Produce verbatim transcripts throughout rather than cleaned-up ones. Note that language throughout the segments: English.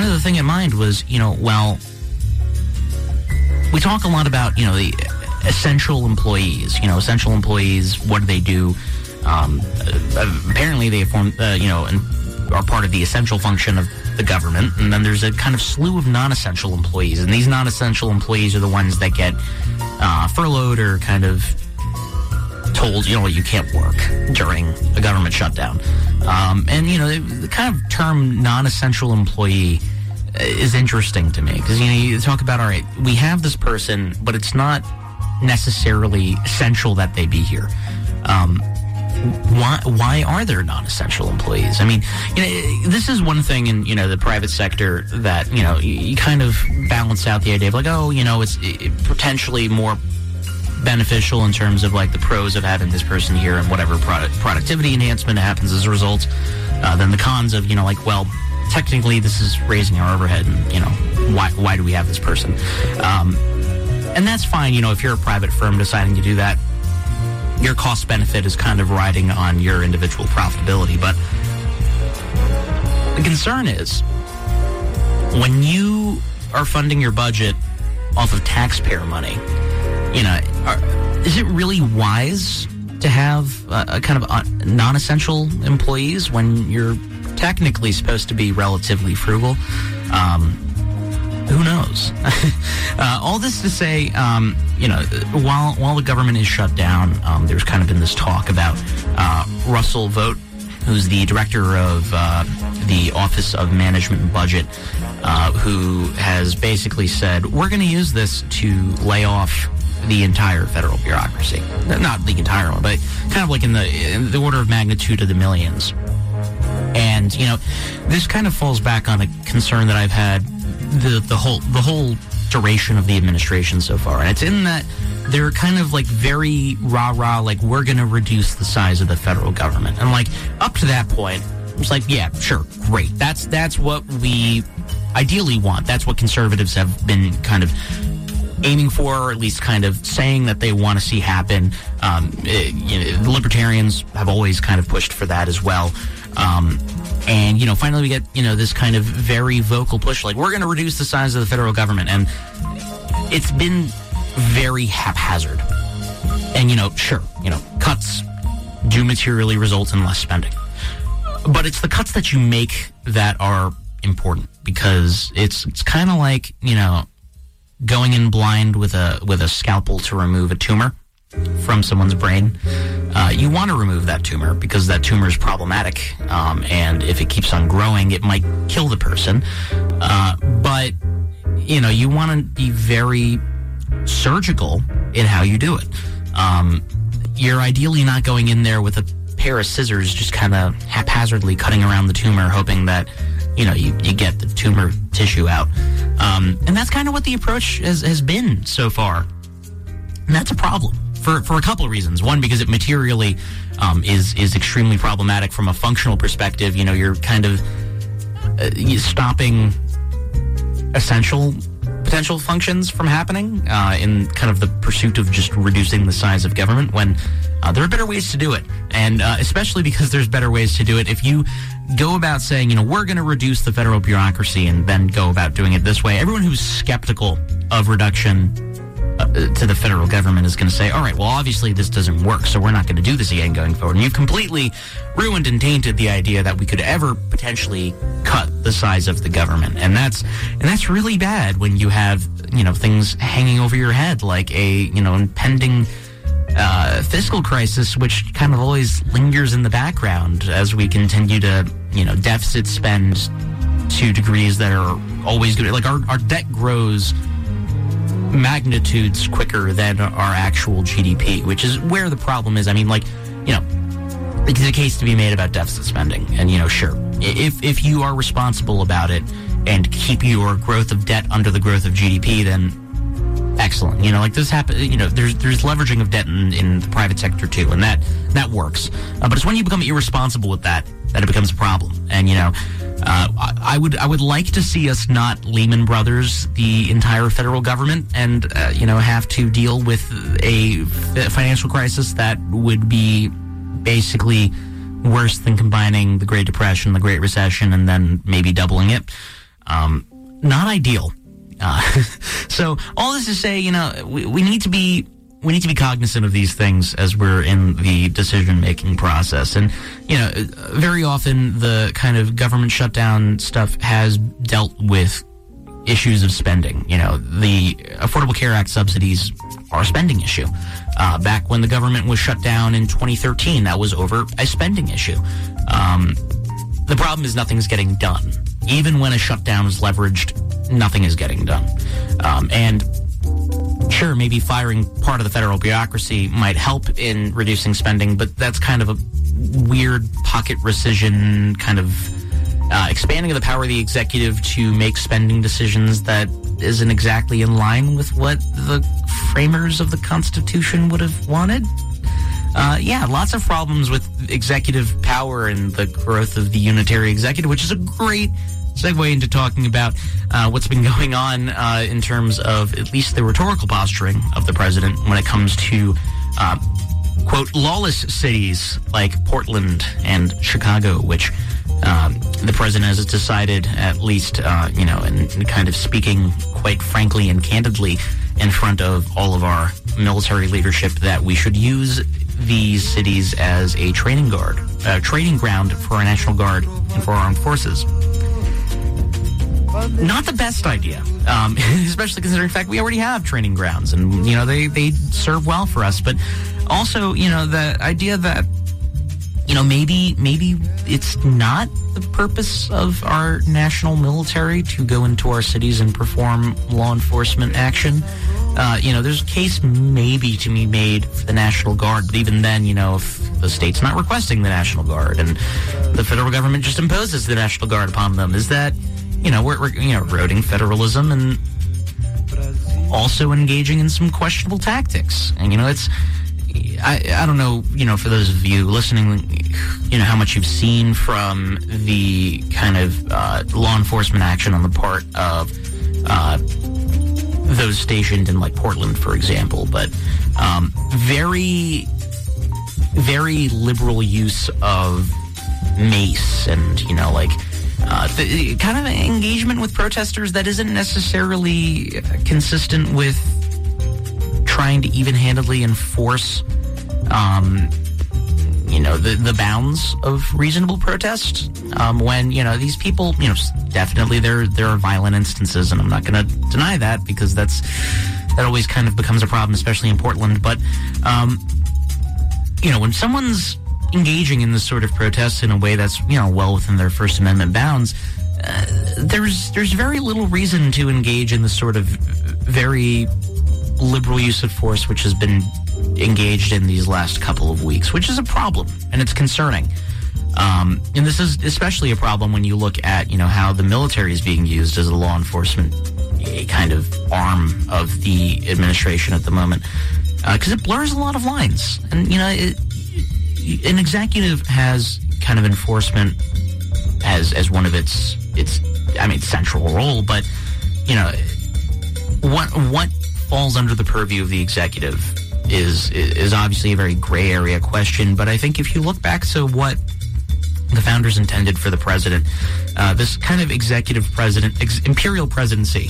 one of the thing in mind was, you know, well, we talk a lot about, you know, the essential employees. You know, essential employees, what do they do? Um, uh, apparently they form, uh, you know, and are part of the essential function of the government. And then there's a kind of slew of non-essential employees. And these non-essential employees are the ones that get uh, furloughed or kind of told, you know, you can't work during a government shutdown. Um, and, you know, the, the kind of term non-essential employee is interesting to me because, you know, you talk about, all right, we have this person, but it's not necessarily essential that they be here. Um, why, why are there non-essential employees? I mean, you know, this is one thing in, you know, the private sector that, you know, you, you kind of balance out the idea of like, oh, you know, it's it, potentially more beneficial in terms of like the pros of having this person here and whatever product productivity enhancement happens as a result, uh, than the cons of, you know, like, well, technically this is raising our overhead and, you know, why why do we have this person? Um, and that's fine, you know, if you're a private firm deciding to do that, your cost benefit is kind of riding on your individual profitability. But the concern is when you are funding your budget off of taxpayer money, you know, are, is it really wise to have a, a kind of uh, non-essential employees when you're technically supposed to be relatively frugal? Um, who knows? uh, all this to say, um, you know, while while the government is shut down, um, there's kind of been this talk about uh, Russell Vought, who's the director of uh, the Office of Management and Budget, uh, who has basically said, we're going to use this to lay off the entire federal bureaucracy. Not the entire one, but kind of like in the, in the order of magnitude of the millions. And, you know, this kind of falls back on a concern that I've had the, the whole the whole duration of the administration so far. And it's in that they're kind of like very rah-rah, like we're going to reduce the size of the federal government. And like up to that point, it's like, yeah, sure, great. That's, that's what we ideally want. That's what conservatives have been kind of aiming for, or at least kind of saying that they want to see happen. Um, it, you know, the libertarians have always kind of pushed for that as well. Um, and, you know, finally we get, you know, this kind of very vocal push, like, we're going to reduce the size of the federal government. And it's been very haphazard. And, you know, sure, you know, cuts do materially result in less spending. But it's the cuts that you make that are important, because it's it's kind of like, you know, going in blind with a with a scalpel to remove a tumor from someone's brain. Uh, you want to remove that tumor because that tumor is problematic, um, and if it keeps on growing, it might kill the person. Uh, but, you know, you want to be very surgical in how you do it. Um, you're ideally not going in there with a pair of scissors just kind of haphazardly cutting around the tumor, hoping that, you know, you, you get the tumor tissue out. Um, and that's kind of what the approach has, has been so far. And that's a problem for, for a couple of reasons. One, because it materially um, is, is extremely problematic from a functional perspective. You know, you're kind of uh, stopping essential potential functions from happening uh, in kind of the pursuit of just reducing the size of government, when uh, there are better ways to do it. And uh, especially because there's better ways to do it. If you go about saying, you know, we're going to reduce the federal bureaucracy and then go about doing it this way, everyone who's skeptical of reduction uh, to the federal government is going to say, all right, well, obviously this doesn't work, so we're not going to do this again going forward. And you've completely ruined and tainted the idea that we could ever potentially cut the size of the government. And that's and that's really bad when you have, you know, things hanging over your head like a, you know, impending uh, fiscal crisis, which kind of always lingers in the background as we continue to, you know, deficit spend to degrees that are always good. Like our, our debt grows magnitudes quicker than our actual G D P, which is where the problem is. I mean, like, you know, there's a case to be made about deficit spending. And, you know, sure, if if you are responsible about it and keep your growth of debt under the growth of G D P, then excellent. You know, like this happen. You know, there's there's leveraging of debt in, in the private sector too, and that that works. Uh, but it's when you become irresponsible with that that it becomes a problem. And, you know, uh, I, I would I would like to see us not Lehman Brothers the entire federal government and uh, you know, have to deal with a financial crisis that would be basically worse than combining the Great Depression, the Great Recession, and then maybe doubling it. Um, not ideal. Uh, so all this to say, you know, we, we need to be we need to be cognizant of these things as we're in the decision-making process. And, you know, very often the kind of government shutdown stuff has dealt with issues of spending. You know, the Affordable Care Act subsidies are a spending issue. Uh, back when the government was shut down in twenty thirteen, that was over a spending issue. Um, the problem is nothing's getting done. Even when a shutdown is leveraged, nothing is getting done. Um, and sure, maybe firing part of the federal bureaucracy might help in reducing spending, but that's kind of a weird pocket rescission, kind of uh, expanding of the power of the executive to make spending decisions that isn't exactly in line with what the framers of the Constitution would have wanted. Uh, yeah, lots of problems with executive power and the growth of the unitary executive, which is a great segue into talking about uh, what's been going on uh, in terms of at least the rhetorical posturing of the president when it comes to, uh, quote, lawless cities like Portland and Chicago, which um, the president has decided, at least, uh, you know, and, and kind of speaking quite frankly and candidly in front of all of our military leadership, that we should use these cities as a training guard, a training ground for our National Guard and for our armed forces. Not the best idea, um, especially considering the fact we already have training grounds, and you know they, they serve well for us. But also, you know, the idea that you know maybe maybe it's not the purpose of our national military to go into our cities and perform law enforcement action. Uh, you know, there's a case maybe to be made for the National Guard, but even then, you know, if the state's not requesting the National Guard and the federal government just imposes the National Guard upon them, is that, you know, we're, we're you know, eroding federalism and also engaging in some questionable tactics. And, you know, it's, I, I don't know, you know, for those of you listening, you know, how much you've seen from the kind of uh, law enforcement action on the part of uh those stationed in like Portland, for example, but um, very, very liberal use of mace and, you know, like uh, the kind of engagement with protesters that isn't necessarily consistent with trying to even-handedly enforce, um, you know, the, the bounds of reasonable protest. Um, when, you know, these people, you know, definitely there there are violent instances, and I'm not going to deny that, because that's that always kind of becomes a problem, especially in Portland. But, um, you know, when someone's engaging in this sort of protest in a way that's, you know, well within their First Amendment bounds, uh, there's there's very little reason to engage in this sort of very liberal use of force, which has been engaged in these last couple of weeks, which is a problem, and it's concerning. Um, and this is especially a problem when you look at, you know, how the military is being used as a law enforcement a kind of arm of the administration at the moment, because uh, it blurs a lot of lines. And, you know, it, an executive has kind of enforcement as as one of its its I mean central role, but, you know, what what falls under the purview of the executive is is obviously a very gray area question. But I think if you look back to what the founders intended for the president, uh, this kind of executive president, ex- imperial presidency,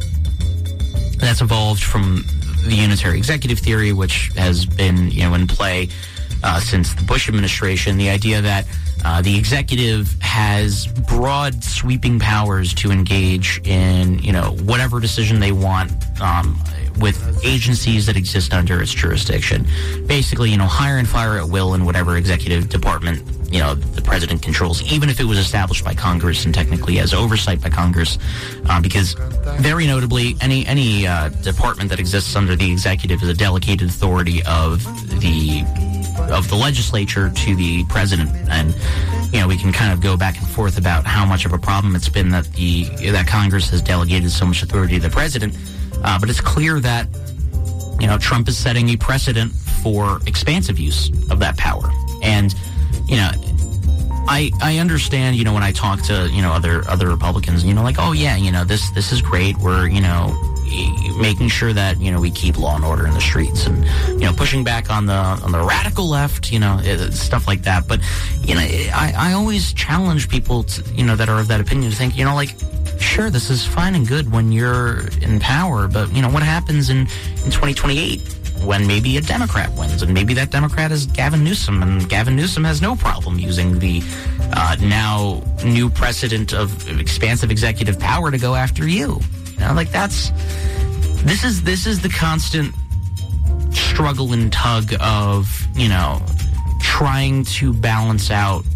that's evolved from the unitary executive theory, which has been, you know, in play uh, since the Bush administration. The idea that uh, the executive has broad, sweeping powers to engage in, you know, whatever decision they want um, with agencies that exist under its jurisdiction. Basically, you know, hire and fire at will in whatever executive department, you know, the president controls, even if it was established by Congress and technically has oversight by Congress, uh, because very notably, any any uh, department that exists under the executive is a delegated authority of the of the legislature to the president. And, you know, we can kind of go back and forth about how much of a problem it's been that the that Congress has delegated so much authority to the president. Uh, but it's clear that, you know, Trump is setting a precedent for expansive use of that power. And, you know, I I understand, you know, when I talk to, you know, other other Republicans, you know, like, oh, yeah, you know, this this is great. We're, you know, making sure that, you know, we keep law and order in the streets and, you know, pushing back on the on the radical left, you know, stuff like that. But, you know, I, I always challenge people, to, you know, that are of that opinion to think, you know, like, sure, this is fine and good when you're in power, but, you know, what happens in, in twenty twenty-eight when maybe a Democrat wins, and maybe that Democrat is Gavin Newsom, and Gavin Newsom has no problem using the uh, now new precedent of expansive executive power to go after you. You know, like that's, this is, this is the constant struggle and tug of, you know, trying to balance out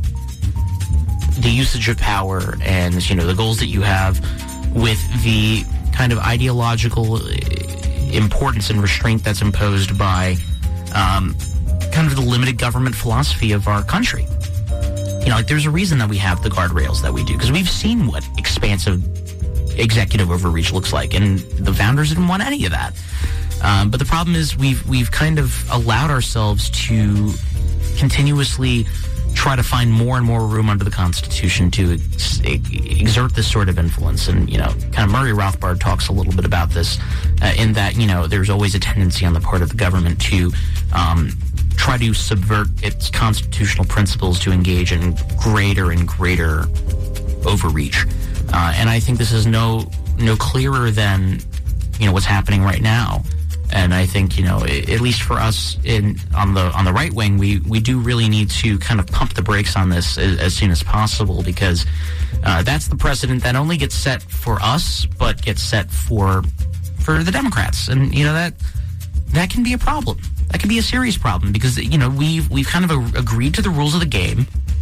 the usage of power and, you know, the goals that you have with the kind of ideological importance and restraint that's imposed by um, kind of the limited government philosophy of our country. You know, like there's a reason that we have the guardrails that we do, because we've seen what expansive executive overreach looks like, and the founders didn't want any of that. Um, but the problem is we've we've kind of allowed ourselves to continuously try to find more and more room under the Constitution to ex- exert this sort of influence. And, you know, kind of Murray Rothbard talks a little bit about this uh, in that, you know, there's always a tendency on the part of the government to um, try to subvert its constitutional principles to engage in greater and greater overreach. Uh, and I think this is no no clearer than, you know, what's happening right now. And I think, you know, at least for us in on the on the right wing, we, we do really need to kind of pump the brakes on this as, as soon as possible, because uh, that's the precedent that only gets set for us, but gets set for for the Democrats. And, you know, that that can be a problem. That can be a serious problem, because, you know, we've we've kind of a, agreed to the rules of the game.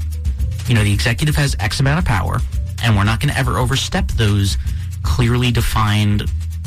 You know, the executive has X amount of power, and we're not going to ever overstep those clearly defined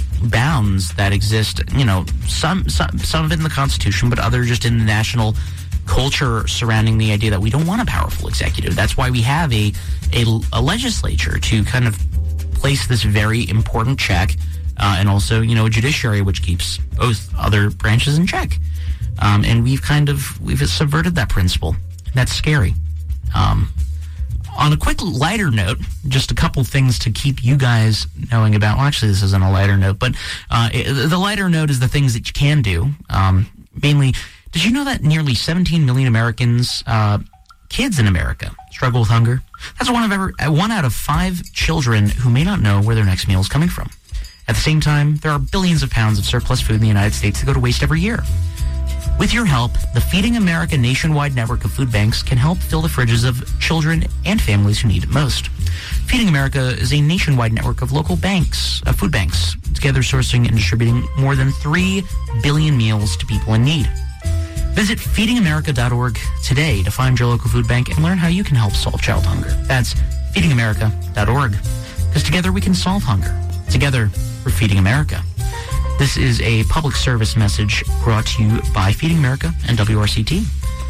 bounds that exist, you know, some, some some of it in the Constitution, but other just in the national culture surrounding the idea that we don't want a powerful executive. That's why we have a, a, a legislature to kind of place this very important check, uh, and also, you know, a judiciary which keeps both other branches in check. Um, and we've kind of, we've subverted that principle. That's scary. Um, On a quick lighter note, just a couple things to keep you guys knowing about. Well, actually, this isn't a lighter note, but uh, it, the lighter note is the things that you can do. Um, mainly, did you know that nearly seventeen million Americans, uh, kids in America, struggle with hunger? That's one of ever, one out of five children who may not know where their next meal is coming from. At the same time, there are billions of pounds of surplus food in the United States that go to waste every year. With your help, the Feeding America nationwide network of food banks can help fill the fridges of children and families who need it most. Feeding America is a nationwide network of local banks, uh, food banks, together sourcing and distributing more than three billion meals to people in need. Visit feeding america dot org today to find your local food bank and learn how you can help solve child hunger. That's feeding america dot org. Because together we can solve hunger. Together, we're Feeding America. This is a public service message brought to you by Feeding America and W R C T.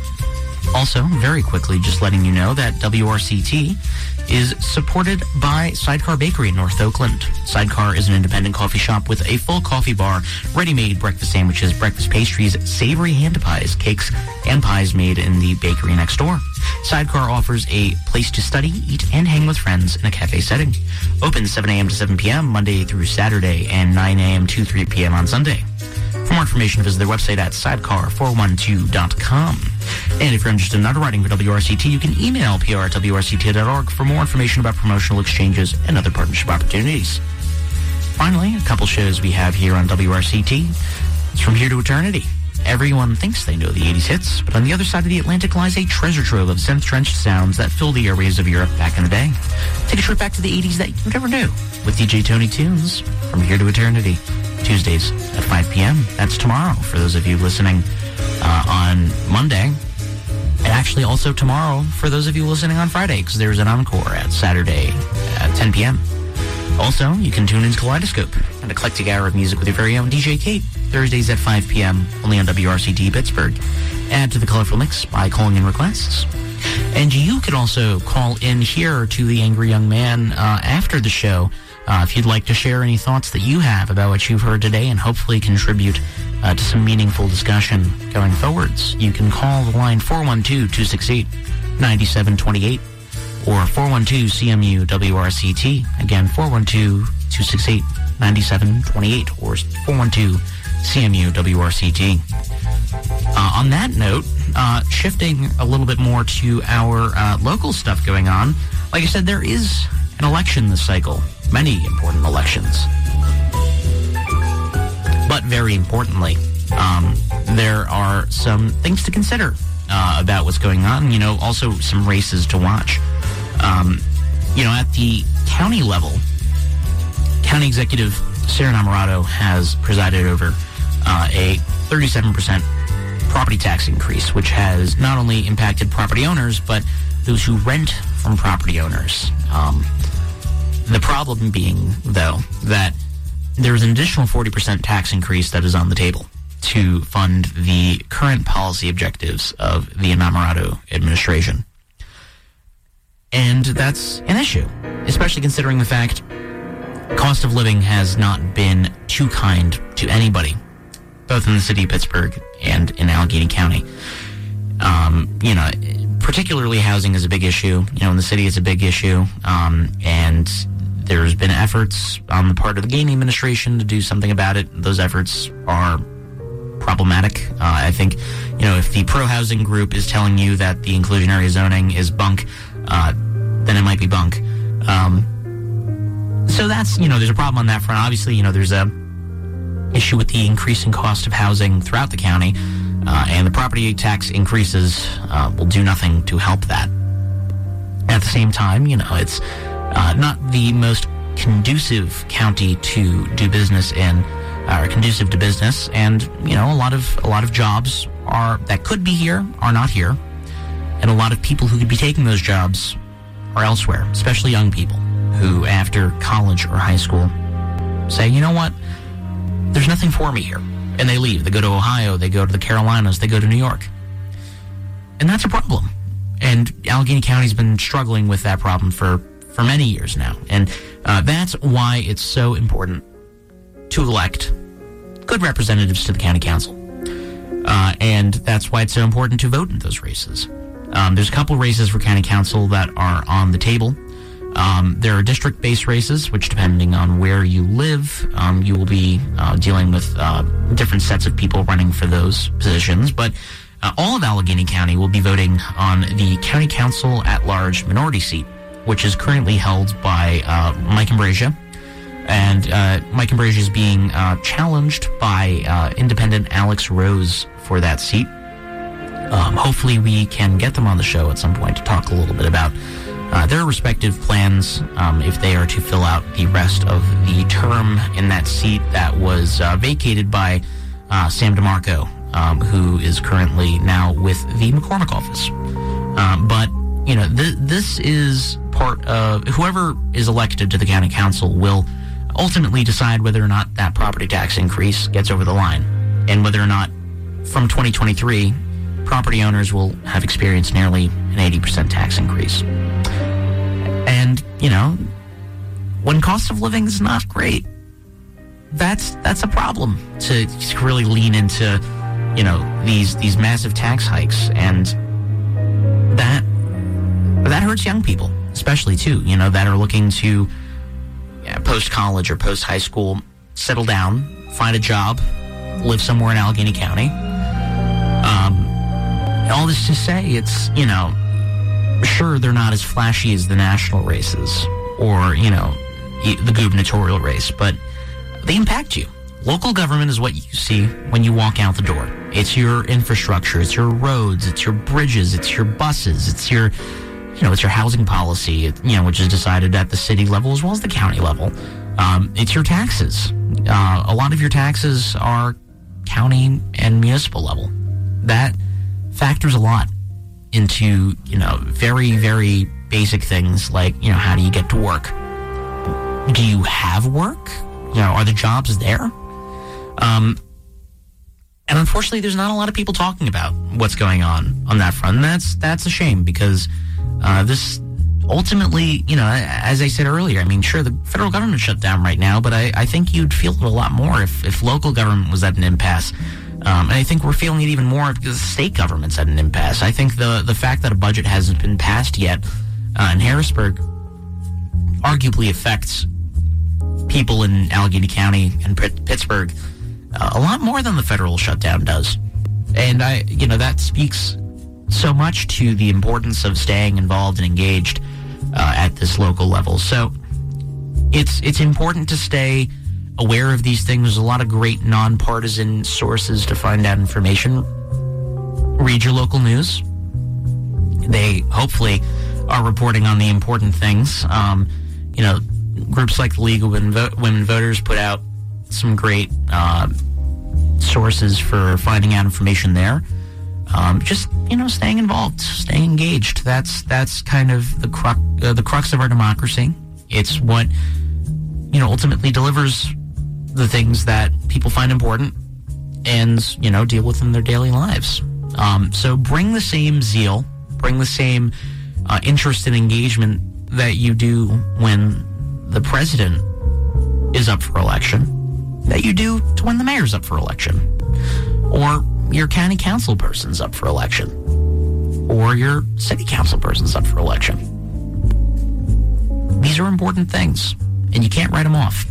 Also, very quickly, just letting you know that W R C T is supported by Sidecar Bakery in North Oakland. Sidecar is an independent coffee shop with a full coffee bar, ready-made breakfast sandwiches, breakfast pastries, savory hand pies, cakes, and pies made in the bakery next door. Sidecar offers a place to study, eat, and hang with friends in a cafe setting. Open seven a.m. to seven p.m. Monday through Saturday and nine a.m. to three p.m. on Sunday. For more information, visit their website at sidecar four one two dot com. And if you're interested in underwriting for W R C T, you can email P R at W R C T dot org for more information about promotional exchanges and other partnership opportunities. Finally, a couple shows we have here on W R C T. It's From Here to Eternity. Everyone thinks they know the eighties hits, but on the other side of the Atlantic lies a treasure trove of synth-drenched sounds that filled the airwaves of Europe back in the day. Take a trip back to the eighties that you never knew with D J Tony Tunes. From Here to Eternity. Tuesdays at five p.m. That's tomorrow for those of you listening uh, on Monday. And actually also tomorrow for those of you listening on Friday, because there's an encore at Saturday at ten p.m. Also, you can tune into Kaleidoscope, an eclectic hour of music with your very own D J Kate, Thursdays at five p.m. only on W R C T Pittsburgh. Add to the colorful mix by calling in requests. And you can also call in here to the Angry Young Man uh, after the show uh, if you'd like to share any thoughts that you have about what you've heard today and hopefully contribute uh, to some meaningful discussion going forwards. You can call the line four one two, two six eight, nine seven two eight or four one two C M U W R C T. Again, four one two, two six eight, nine seven two eight or four one two C M U W R C T. Uh, on that note, uh, shifting a little bit more to our uh, local stuff going on, like I said, there is an election this cycle. many important elections. But very importantly, um, there are some things to consider uh, about what's going on. You know, also some races to watch. Um, you know, at the county level, County Executive Sara Innamorato has presided over uh, a thirty-seven percent property tax increase, which has not only impacted property owners, but those who rent from property owners. Um, the problem being, though, that there is an additional forty percent tax increase that is on the table to fund the current policy objectives of the Innamorato administration. And that's an issue, especially considering the fact cost of living has not been too kind to anybody, both in the city of Pittsburgh and in Allegheny County. Um, you know, particularly housing is a big issue. You know, in the city it's a big issue. Um, and there's been efforts on the part of the Gainey administration to do something about it. Those efforts are problematic. Uh, I think, you know, if the pro-housing group is telling you that the inclusionary zoning is bunk, uh, then it might be bunk. Um, so that's, you know, there's a problem on that front. Obviously, you know, there's a issue with the increasing cost of housing throughout the county, uh, and the property tax increases uh, will do nothing to help that. At the same time, you know, it's uh, not the most conducive county to do business in, or conducive to business, and you know, a lot of a lot of jobs are that could be here are not here, and a lot of people who could be taking those jobs are elsewhere, especially young people who, after college or high school, say, you know what, there's nothing for me here, and they leave. They go to Ohio, they go to the Carolinas, they go to New York, and that's a problem. And Allegheny County's been struggling with that problem for for many years now, and uh, that's why it's so important to elect good representatives to the county council. Uh, and that's why it's so important to vote in those races. Um, there's a couple races for county council that are on the table. Um, there are district-based races, which, depending on where you live, um, you will be uh, dealing with uh, different sets of people running for those positions. But uh, all of Allegheny County will be voting on the county council at-large minority seat, which is currently held by uh, Mike Imbruglia. And uh, Mike Imbruglia is being uh, challenged by uh, independent Alex Rose for that seat. Um, hopefully we can get them on the show at some point to talk a little bit about uh, their respective plans um, if they are to fill out the rest of the term in that seat that was uh, vacated by uh, Sam DeMarco, um, who is currently now with the McCormick office. Um, but, you know, th- this is part of whoever is elected to the county council will ultimately decide whether or not that property tax increase gets over the line, and whether or not from twenty twenty-three property owners will have experienced nearly an eighty percent tax increase. And, you know, when cost of living is not great, that's that's a problem to really lean into, you know, these these massive tax hikes, and that that hurts young people, especially too, you know, that are looking to yeah, post-college or post-high school, settle down, find a job, live somewhere in Allegheny County. Um, all this to say, it's, you know, sure, they're not as flashy as the national races or, you know, the gubernatorial race, but they impact you. Local government is what you see when you walk out the door. It's your infrastructure, it's your roads, it's your bridges, it's your buses, it's your, you know, it's your housing policy, you know, which is decided at the city level as well as the county level. Um, it's your taxes. Uh, a lot of your taxes are county and municipal level. That factors a lot into, you know, very, very basic things like, you know, how do you get to work? Do you have work? You know, are the jobs there? Um, and unfortunately, there's not a lot of people talking about what's going on on that front. And that's, that's a shame, because uh, this ultimately, you know, as I said earlier, I mean, sure, the federal government shut down right now, but I, I think you'd feel it a lot more if, if local government was at an impasse. Um, and I think we're feeling it even more because the state government's at an impasse. I think the, the fact that a budget hasn't been passed yet uh, in Harrisburg arguably affects people in Allegheny County and P- Pittsburgh uh, a lot more than the federal shutdown does. And I, you know, that speaks so much to the importance of staying involved and engaged uh, at this local level. So it's it's important to stay aware of these things. There's a lot of great nonpartisan sources to find out information. Read your local news. They hopefully are reporting on the important things. Um, you know, groups like the League of Women, Vo- Women Voters put out some great uh, sources for finding out information there. Um, just, you know, staying involved, staying engaged. That's that's kind of the crux, uh, the crux of our democracy. It's what, you know, ultimately delivers the things that people find important and, you know, deal with in their daily lives. Um, so bring the same zeal, bring the same uh, interest and engagement that you do when the president is up for election, that you do to when the mayor's up for election, or your county council person's up for election, or your city council person's up for election. These are important things, and you can't write them off.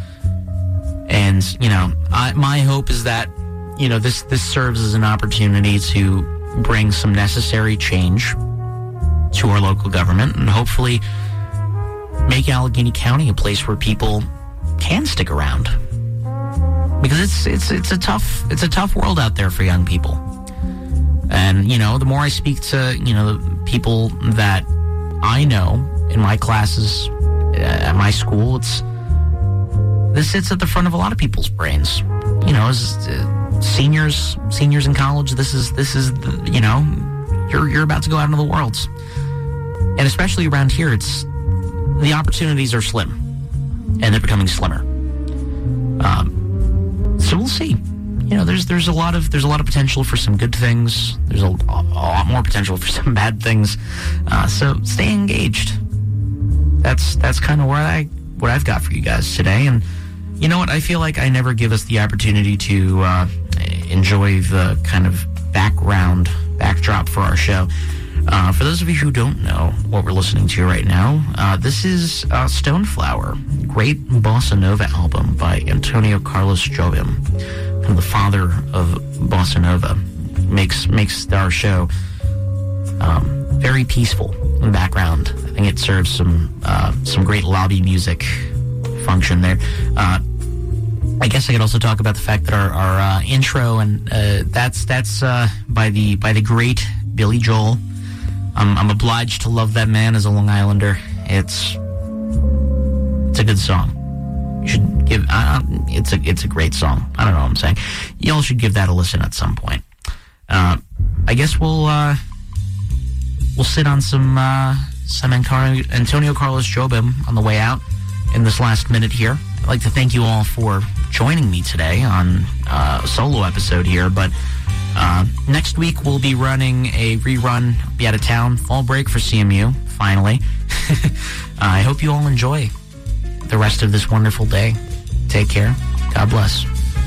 And, you know, I, my hope is that, you know, this, this serves as an opportunity to bring some necessary change to our local government and hopefully make Allegheny County a place where people can stick around. Because it's it's it's a tough it's a tough world out there for young people. And, you know, the more I speak to, you know, the people that I know in my classes at my school, it's this sits at the front of a lot of people's brains. You know, as uh, seniors seniors in college, this is this is the, you know, you're you're about to go out into the world. And especially around here, it's the opportunities are slim, and they're becoming slimmer. Um, so we'll see. You know, there's there's a lot of there's a lot of potential for some good things. There's a, a lot more potential for some bad things. Uh, so stay engaged. That's that's kind of what I what I've got for you guys today. And you know what? I feel like I never give us the opportunity to uh, enjoy the kind of background backdrop for our show. Uh, for those of you who don't know what we're listening to right now, uh, this is uh, Stoneflower, great bossa nova album by Antonio Carlos Jobim, kind of the father of bossa nova. Makes makes our show um, very peaceful in the background. I think it serves some uh, some great lobby music function there. Uh, I guess I could also talk about the fact that our, our uh, intro and uh, that's that's uh, by the by the great Billy Joel. I'm, I'm obliged to love that man as a Long Islander. It's it's a good song. You should give. Uh, it's a it's a great song. I don't know what I'm saying. Y'all should give that a listen at some point. Uh, I guess we'll uh, we'll sit on some uh, some Antonio Carlos Jobim on the way out in this last minute here. I'd like to thank you all for joining me today on uh, a solo episode here, but. Uh, next week, we'll be running a rerun, be out of town, fall break for C M U, finally. uh, I hope you all enjoy the rest of this wonderful day. Take care. God bless.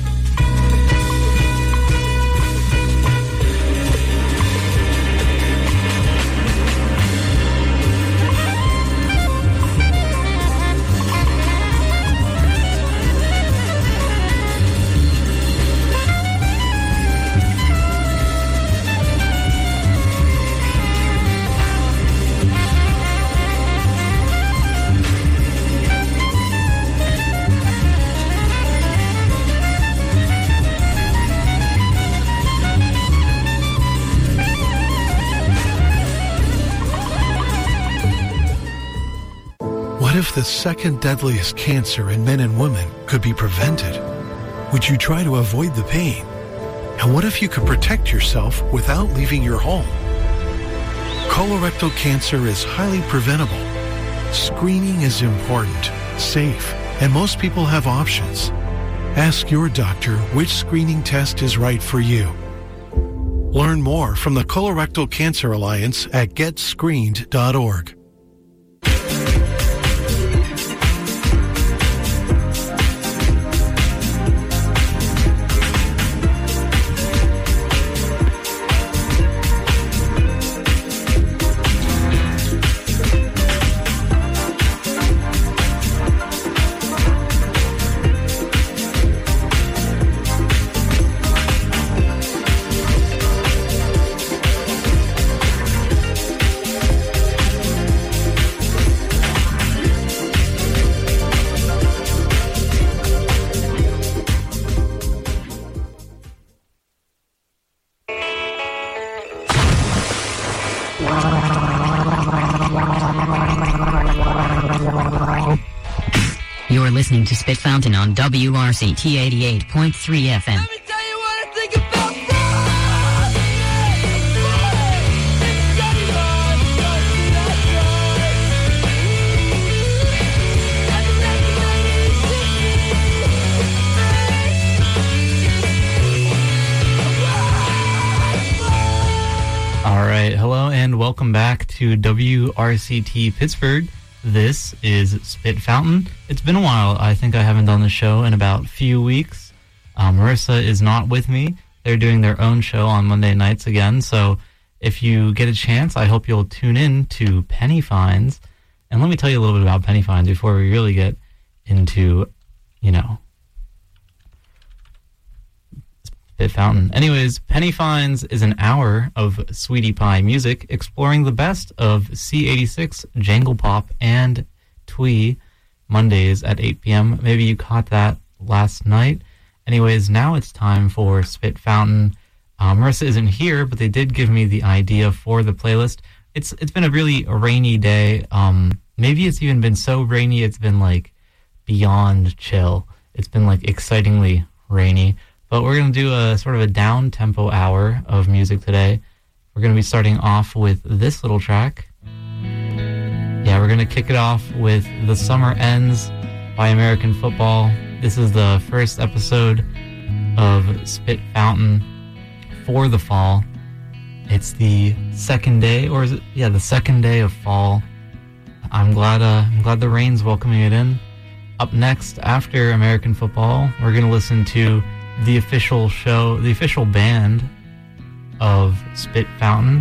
What if the second deadliest cancer in men and women could be prevented? Would you try to avoid the pain? And what if you could protect yourself without leaving your home? Colorectal cancer is highly preventable. Screening is important, safe, and most people have options. Ask your doctor which screening test is right for you. Learn more from the Colorectal Cancer Alliance at get screened dot org. listening to Spit Fountain on W R C T eighty-eight point three F M. Let me tell you what I think about All right, hello and welcome back to W R C T Pittsburgh. This is Spit Fountain. It's been a while. I think I haven't done the show in about a few weeks. Um, Marissa is not with me. They're doing their own show on Monday nights again. So if you get a chance, I hope you'll tune in to Penny Finds. And let me tell you a little bit about Penny Finds before we really get into, you know, Spit Fountain. Anyways, Penny Finds is an hour of Sweetie Pie music exploring the best of C eighty-six, Jangle Pop, and Twee, Mondays at eight p.m. Maybe you caught that last night. Anyways, now it's time for Spit Fountain. Uh, Marissa isn't here, but they did give me the idea for the playlist. It's It's been a really rainy day. Um, maybe it's even been so rainy it's been like beyond chill. It's been like excitingly rainy. But we're going to do a sort of a down-tempo hour of music today. We're going to be starting off with this little track. Yeah, we're going to kick it off with The Summer Ends by American Football. This is the first episode of Spit Fountain for the fall. It's the second day, or is it? Yeah, the second day of fall. I'm glad, uh, I'm glad the rain's welcoming it in. Up next, after American Football, we're going to listen to the official show, the official band of Spit Fountain,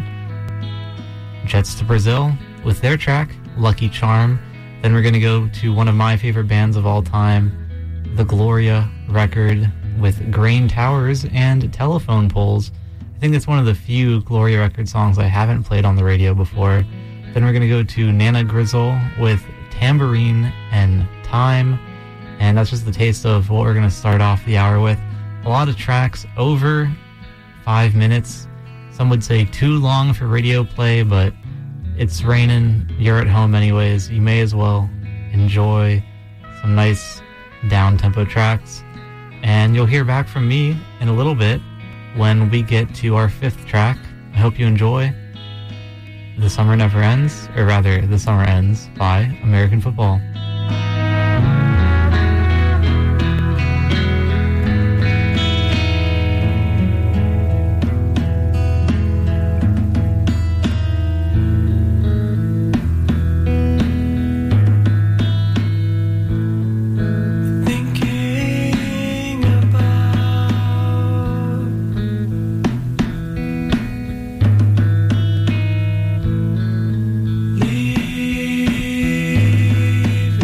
Jets to Brazil, with their track, Lucky Charm. Then we're going to go to one of my favorite bands of all time, The Gloria record, with Grain Towers and Telephone Poles. I think it's one of the few Gloria record songs I haven't played on the radio before. Then we're going to go to Nana Grizzle with Tambourine and Time. And that's just the taste of what we're going to start off the hour with. A lot of tracks over five minutes. Some would say too long for radio play, but it's raining. You're at home anyways. You may as well enjoy some nice down-tempo tracks. And you'll hear back from me in a little bit when we get to our fifth track. I hope you enjoy The Summer Never Ends, or rather, The Summer Ends by American Football. Leave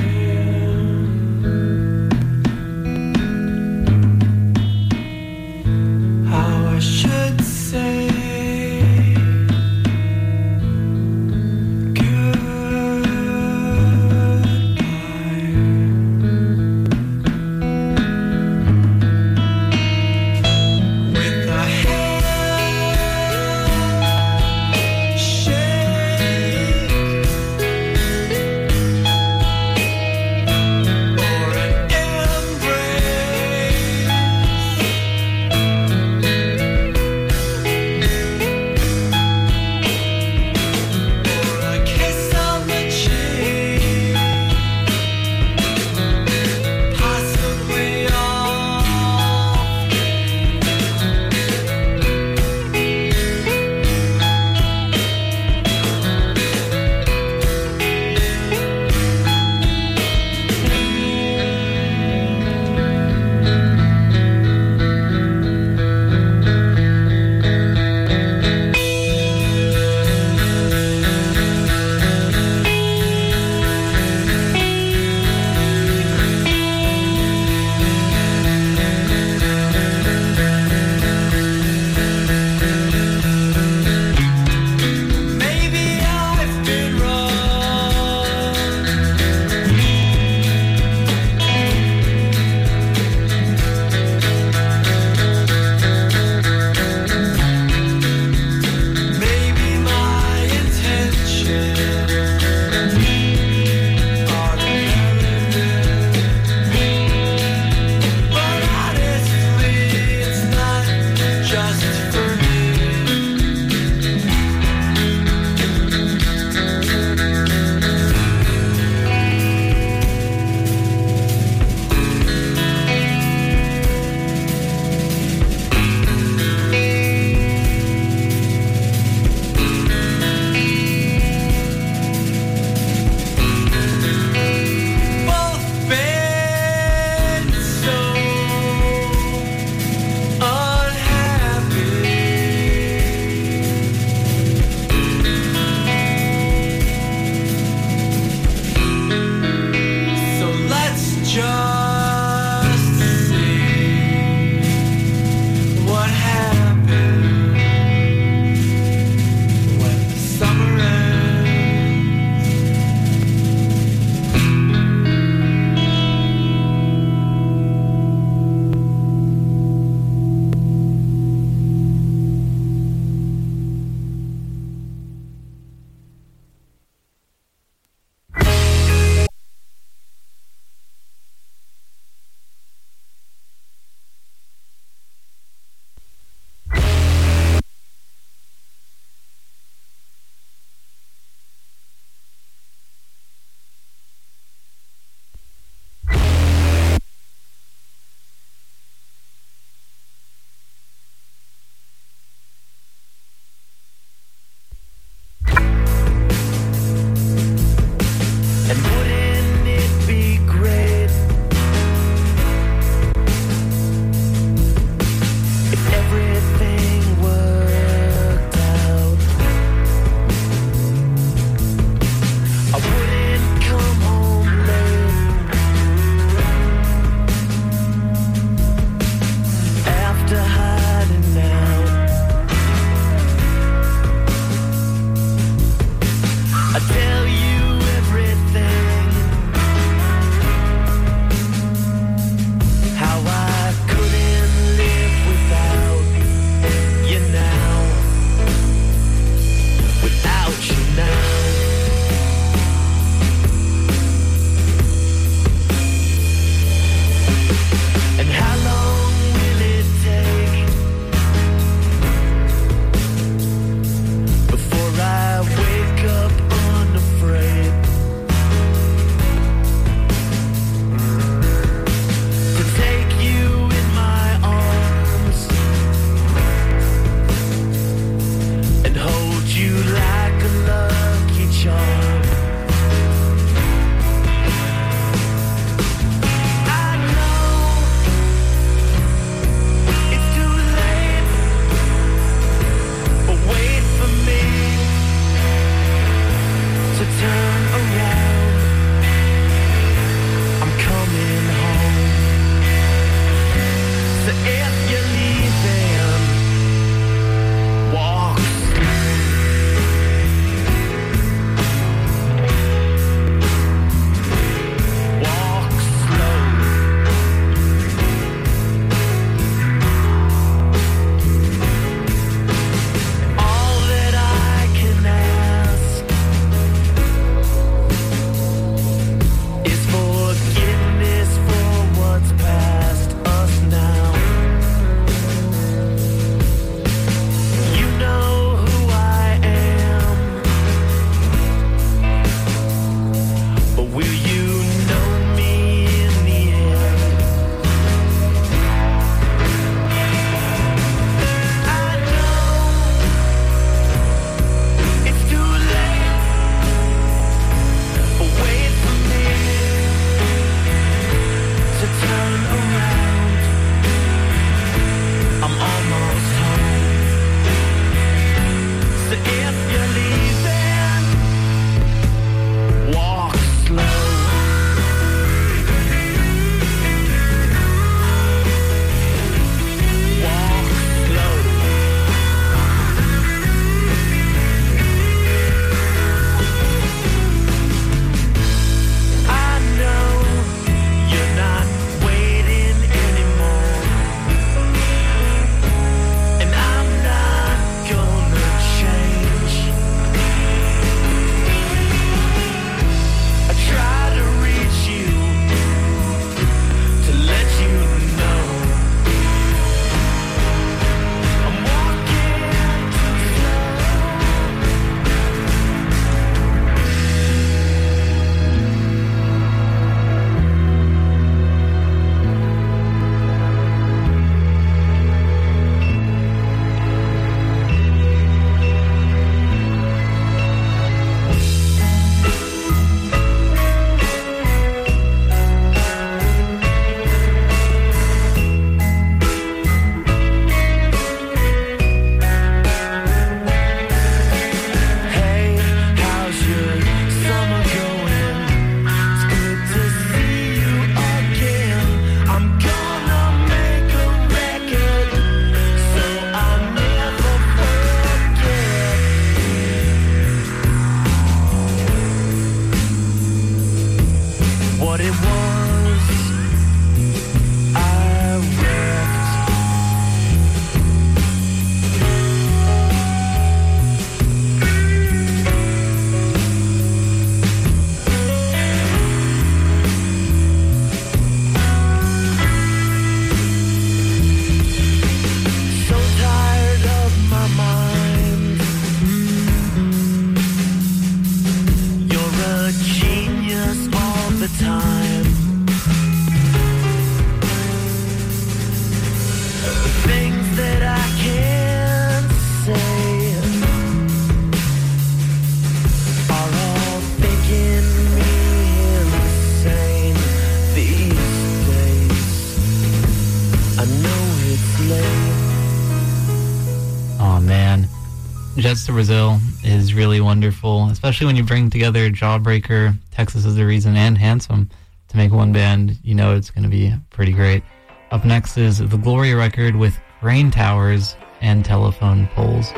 Jets to Brazil is really wonderful, especially when you bring together Jawbreaker, Texas is the Reason, and Handsome to make one band. You know it's going to be pretty great. Up next is The Gloria Record with Rain Towers and Telephone Poles.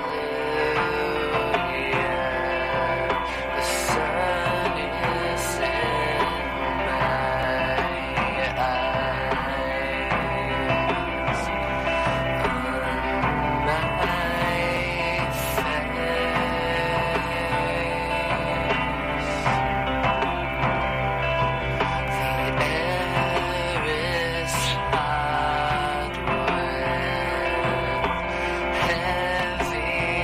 Heavy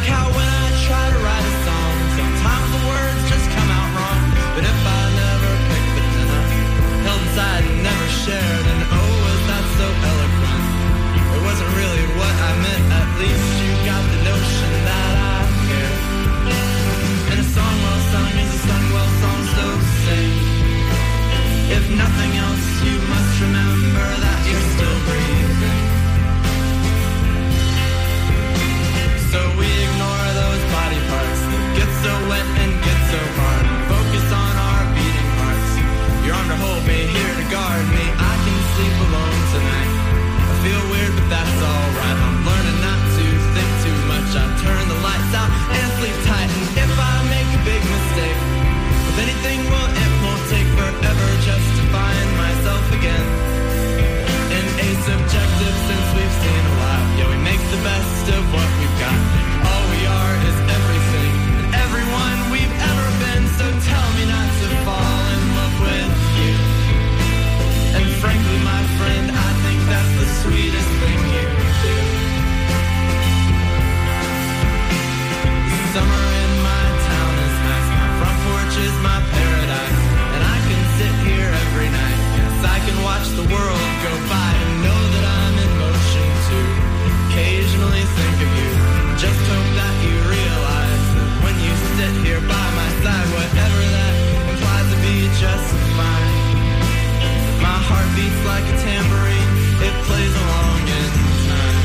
like how when I try to write a song, sometimes the words just come out wrong. But if I never picked the pen up, held inside and never shared, and oh, was that so eloquent? It wasn't really what I meant, at least you got the notion that I care. And a song well sung is a sung well song, so sing. If nothing else, you must remember that you're still breathing. So we ignore those body parts that get so wet and get so hard. Focus on our beating hearts. Your arm to hold me, here to guard me. I can sleep alone tonight. I feel weird, but that's alright. I'm learning not to think too much. I turn the lights out and sleep tight. And if I make a big mistake, if anything, well, it won't take forever just to find myself again. And a subjective since we've seen a lot. Yeah, we make the best of what we've got. All we are is everything and everyone we've ever been. So tell me not to fall in love with you. And frankly, my friend, I think that's the sweetest thing you do. The summer in my town is nice. My front porch is my paradise. And I can sit here every night. Yes, I can watch the world go by and know that I'm in motion too. Occasionally think of you. Just hope that you realize that when you sit here by my side, whatever that implies to be just fine. My heart beats like a tambourine. It plays along in time.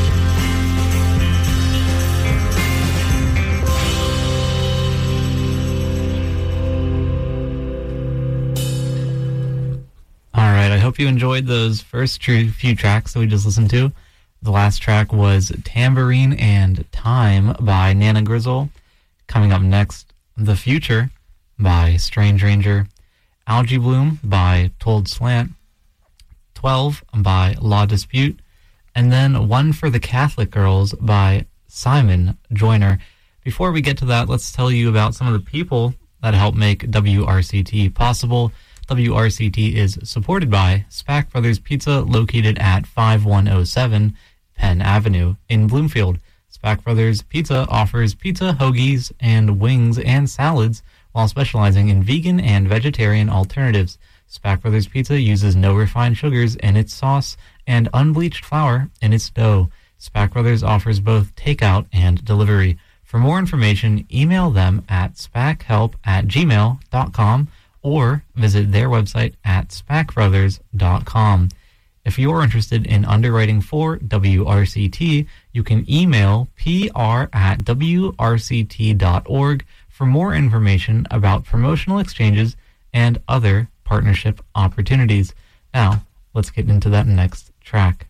All right, I hope you enjoyed those first few tracks that we just listened to. The last track was Tambourine and Time by Nana Grizzle. Coming up next, The Future by Strange Ranger, Algae Bloom by Told Slant, twelve by Law Dispute, and then One for the Catholic Girls by Simon Joyner. Before we get to that, let's tell you about some of the people that help make W R C T possible. W R C T is supported by Spack Brothers Pizza, located at five one oh seven Penn Avenue in Bloomfield. Spack Brothers Pizza offers pizza, hoagies, and wings and salads while specializing in vegan and vegetarian alternatives. Spack Brothers Pizza uses no refined sugars in its sauce and unbleached flour in its dough. Spack Brothers offers both takeout and delivery. For more information, email them at spackhelp at gmail dot com or visit their website at spack brothers dot com. If you're interested in underwriting for W R C T, you can email P R at W R C T dot org for more information about promotional exchanges and other partnership opportunities. Now, let's get into that next track.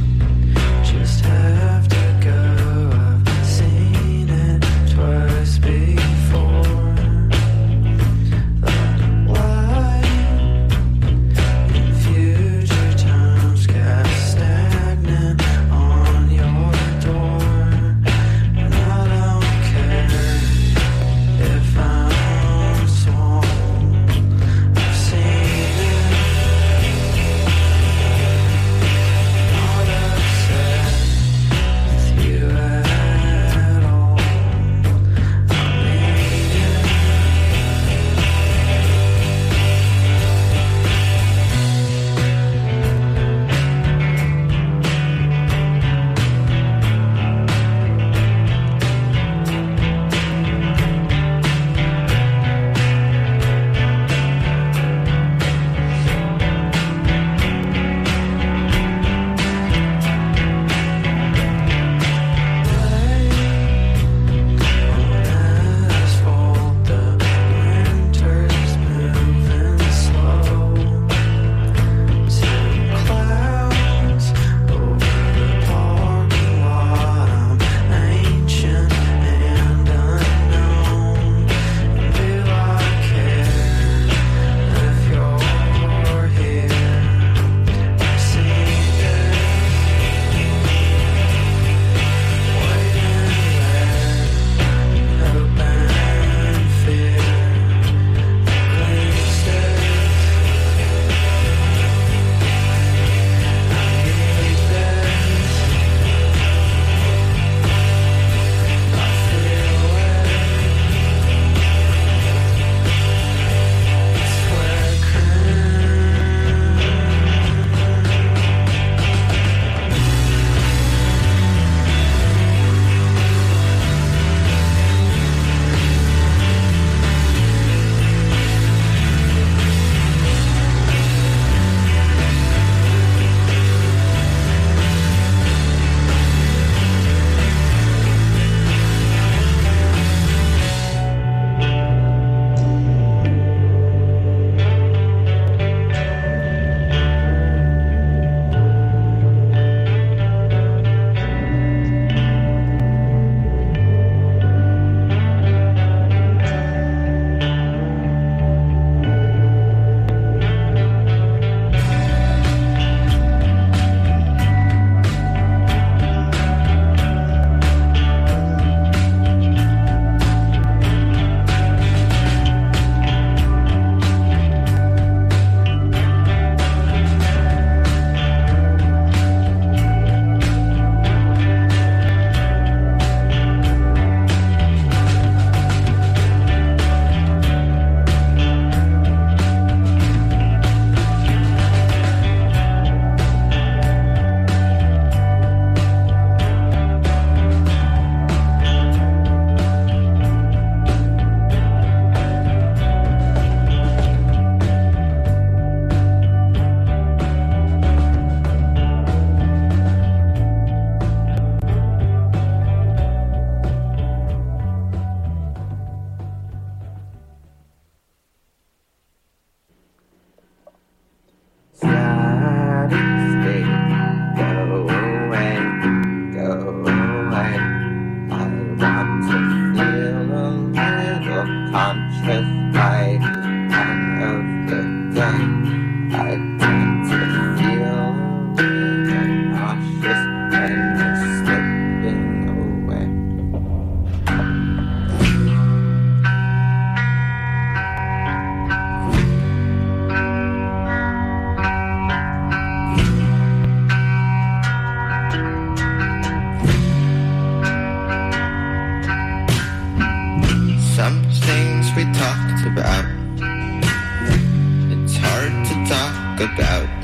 Just have to go. I've seen it twice before.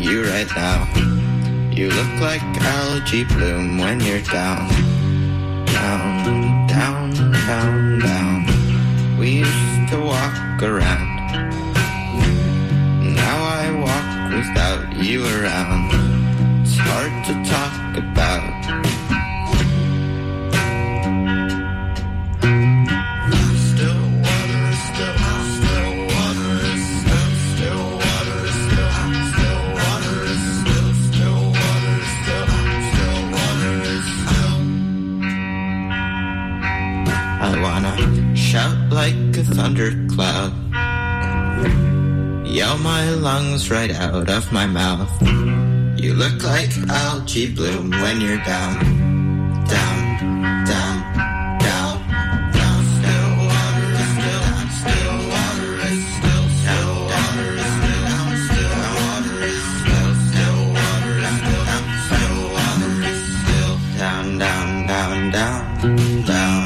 you right now. You look like algae bloom when you're down. Down, down, down, down. We used to walk around. Now I walk without you around. It's hard to talk about. Shout like a thundercloud, yell my lungs right out of my mouth. You look like algae bloom when you're down, down, down, down, down. Still water is still, still water is still, still water is still, still water is still, still water is still, still water is still. Down, down, down, down, down.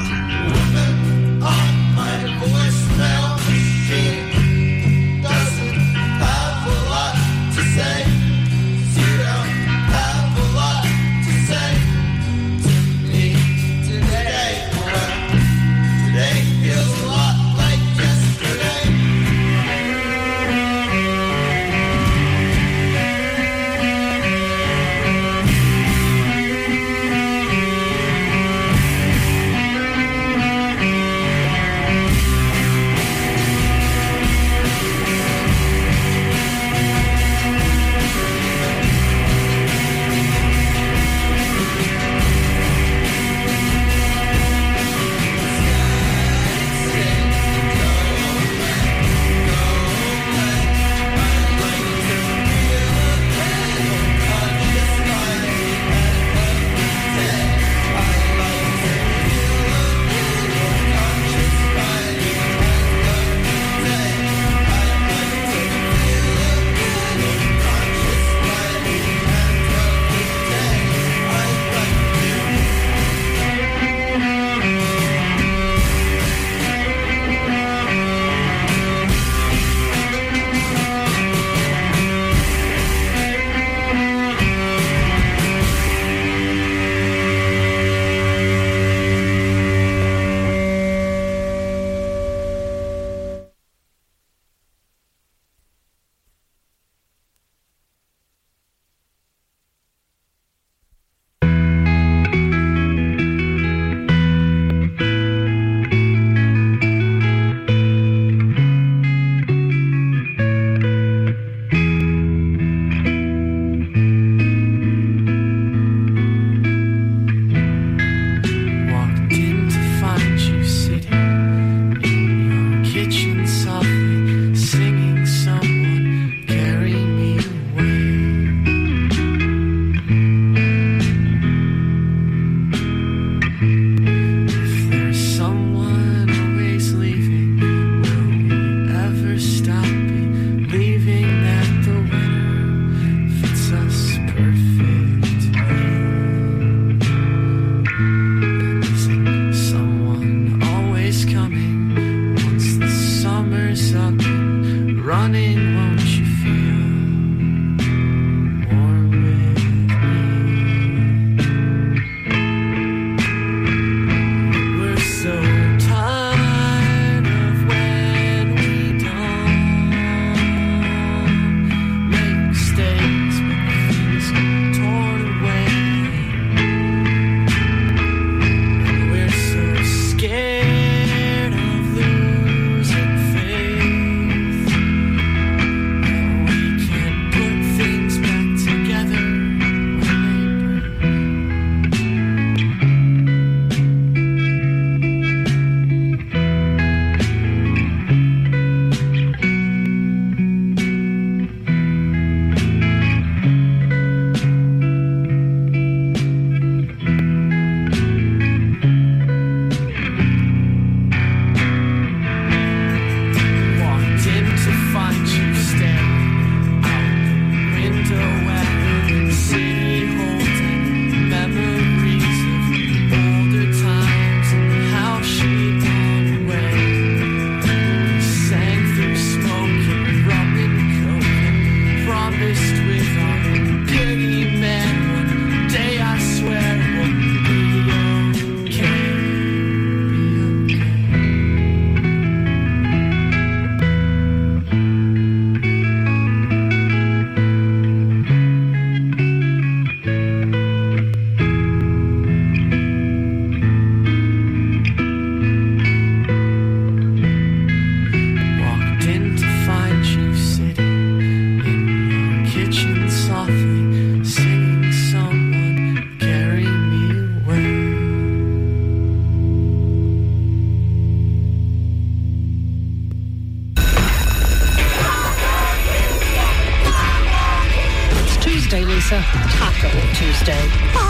It's a Taco Tuesday.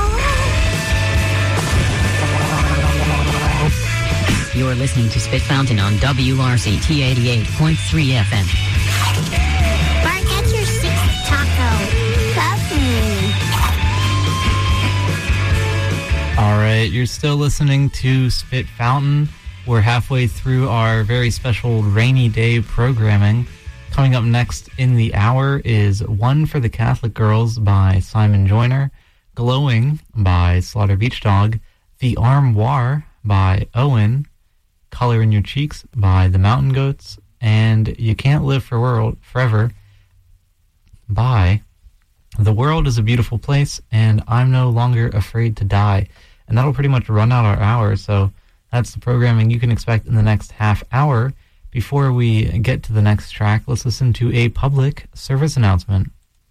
You're listening to Spit Fountain on W R C T eighty-eight point three F M. Bart, get your sixth taco. Love me. All right, you're still listening to Spit Fountain. We're halfway through our very special rainy day programming. Coming up next in the hour is One for the Catholic Girls by Simon Joyner, Glowing by Slaughter Beach Dog, The Armoire by Owen, Color in Your Cheeks by The Mountain Goats, and You Can't Live for World Forever by The World is a Beautiful Place and I'm No Longer Afraid to Die. And that'll pretty much run out our hour, so that's the programming you can expect in the next half hour. Before we get to the next track, let's listen to a public service announcement.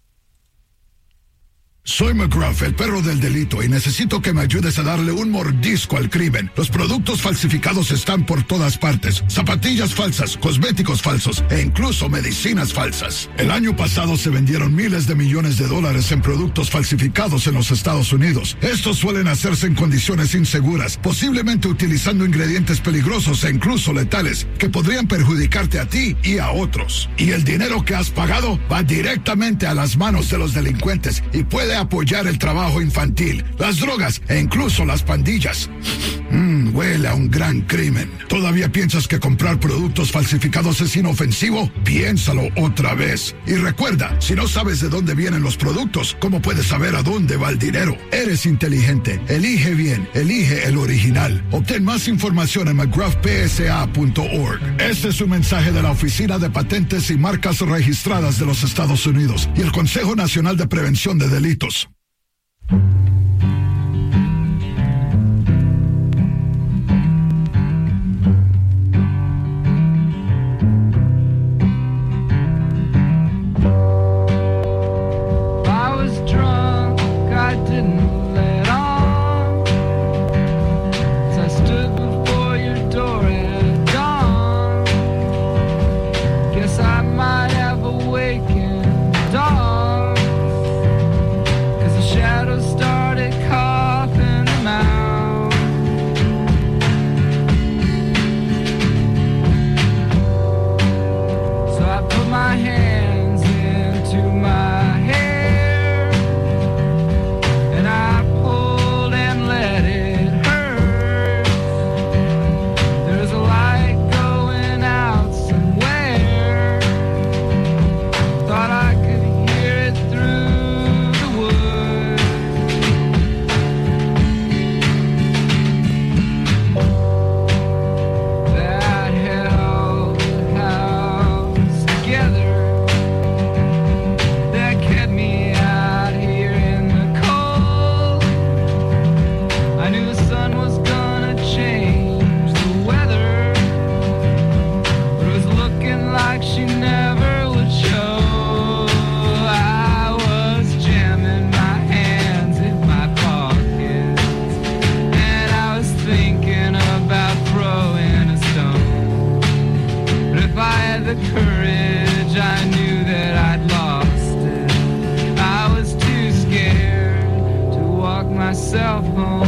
Soy McGruff, el perro del delito, y necesito que me ayudes a darle un mordisco al crimen. Los productos falsificados están por todas partes. Zapatillas falsas, cosméticos falsos e incluso medicinas falsas. El año pasado se vendieron miles de millones de dólares en productos falsificados en los Estados Unidos. Estos suelen hacerse en condiciones inseguras, posiblemente utilizando ingredientes peligrosos e incluso letales que podrían perjudicarte a ti y a otros. Y el dinero que has pagado va directamente a las manos de los delincuentes y puede apoyar el trabajo infantil, las drogas e incluso las pandillas. Mmm, huele a un gran crimen. ¿Todavía piensas que comprar productos falsificados es inofensivo? Piénsalo otra vez. Y recuerda, si no sabes de dónde vienen los productos, ¿cómo puedes saber a dónde va el dinero? Eres inteligente. Elige bien. Elige el original. Obtén más información en mcgruff p s a punto org. Este es un mensaje de la Oficina de Patentes y Marcas Registradas de los Estados Unidos y el Consejo Nacional de Prevención de Delitos. Myself home.